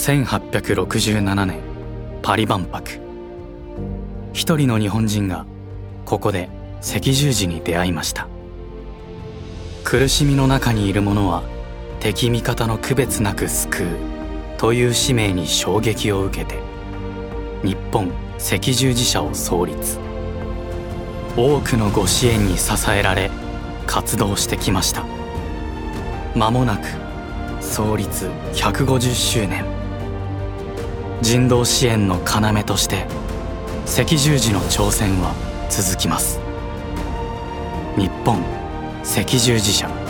1867年パリ万博。一人の日本人がここで赤十字に出会いました。苦しみの中にいる者は敵味方の区別なく救うという使命に衝撃を受けて日本赤十字社を創立。多くのご支援に支えられ活動してきました。間もなく創立150周年。人道支援の要として赤十字の挑戦は続きます。日本赤十字社。